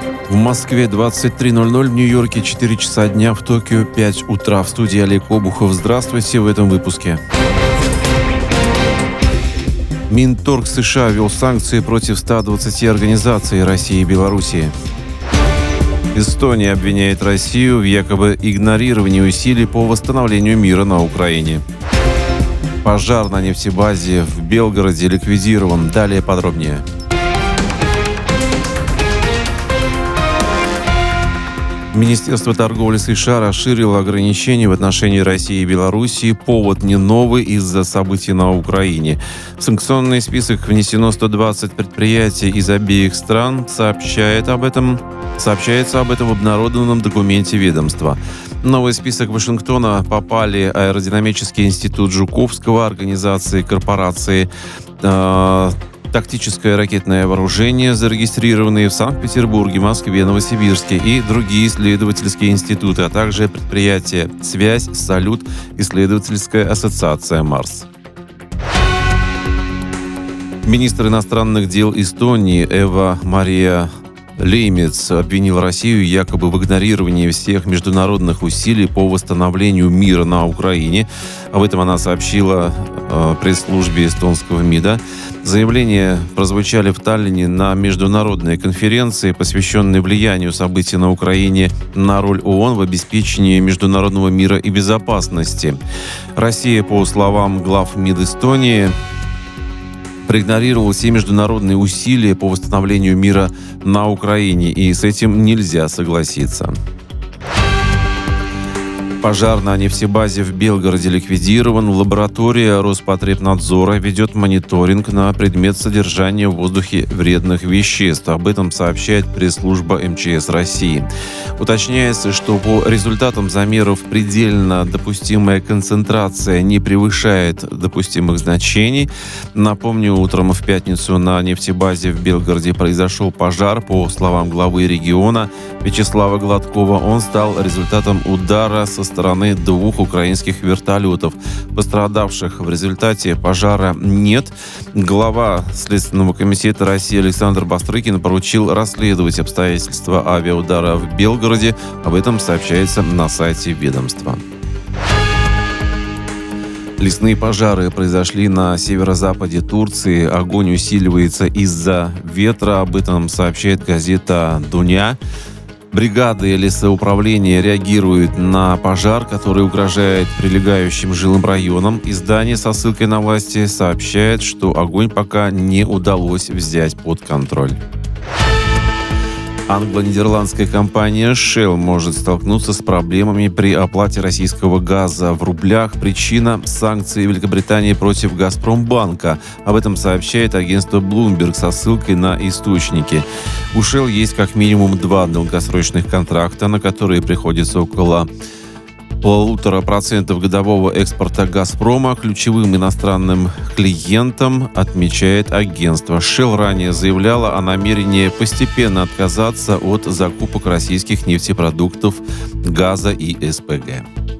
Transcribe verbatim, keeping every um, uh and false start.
В Москве двадцать три ноль ноль, в Нью-Йорке четыре часа дня, в Токио пять утра. В студии Олег Обухов. Здравствуйте в этом выпуске. Минторг США ввел санкции против ста двадцати организаций России и Белоруссии. Эстония обвиняет Россию в якобы игнорировании усилий по восстановлению мира на Украине. Пожар на нефтебазе в Белгороде ликвидирован. Далее подробнее. Министерство торговли США расширило ограничения в отношении России и Белоруссии. Повод не новый из-за событий на Украине. В санкционный список внесено сто двадцать предприятий из обеих стран. Сообщает об этом, сообщается об этом в обнародованном документе ведомства. В новый список Вашингтона попали Аэродинамический институт Жуковского, организации корпорации э, «Тактическое ракетное вооружение», зарегистрированные в Санкт-Петербурге, Москве, Новосибирске, и другие исследовательские институты, а также предприятия «Связь», «Салют», исследовательская ассоциация «Марс». Министр иностранных дел Эстонии Эва-Мария Леймец обвинил Россию якобы в игнорировании всех международных усилий по восстановлению мира на Украине. Об этом она сообщила э, пресс-службе эстонского МИДа. Заявления прозвучали в Таллине на международной конференции, посвященной влиянию событий на Украине на роль ООН в обеспечении международного мира и безопасности. Россия, по словам глав МИД Эстонии, проигнорировал все международные усилия по восстановлению мира на Украине, и с этим нельзя согласиться. Пожар на нефтебазе в Белгороде ликвидирован. Лаборатория Роспотребнадзора ведет мониторинг на предмет содержания в воздухе вредных веществ. Об этом сообщает пресс-служба эм че эс России. Уточняется, что по результатам замеров предельно допустимая концентрация не превышает допустимых значений. Напомню, утром в пятницу на нефтебазе в Белгороде произошел пожар. По словам главы региона Вячеслава Гладкова, он стал результатом удара со стороны двух украинских вертолетов. Пострадавших в результате пожара нет. Глава Следственного комитета России Александр Бастрыкин поручил расследовать обстоятельства авиаудара в Белгороде. Об этом сообщается на сайте ведомства. Лесные пожары произошли на северо-западе Турции. Огонь усиливается из-за ветра. Об этом сообщает газета «Дуня». Бригады лесоуправления реагируют на пожар, который угрожает прилегающим жилым районам. Издание со ссылкой на власти сообщает, что огонь пока не удалось взять под контроль. Англо-нидерландская компания Shell может столкнуться с проблемами при оплате российского газа в рублях. Причина – санкции Великобритании против Газпромбанка. Об этом сообщает агентство Bloomberg со ссылкой на источники. У Shell есть как минимум два долгосрочных контракта, на которые приходится около полутора процентов годового экспорта «Газпрома». Ключевым иностранным клиентом, отмечает агентство. Shell ранее заявляла о намерении постепенно отказаться от закупок российских нефтепродуктов, газа и эс пэ гэ.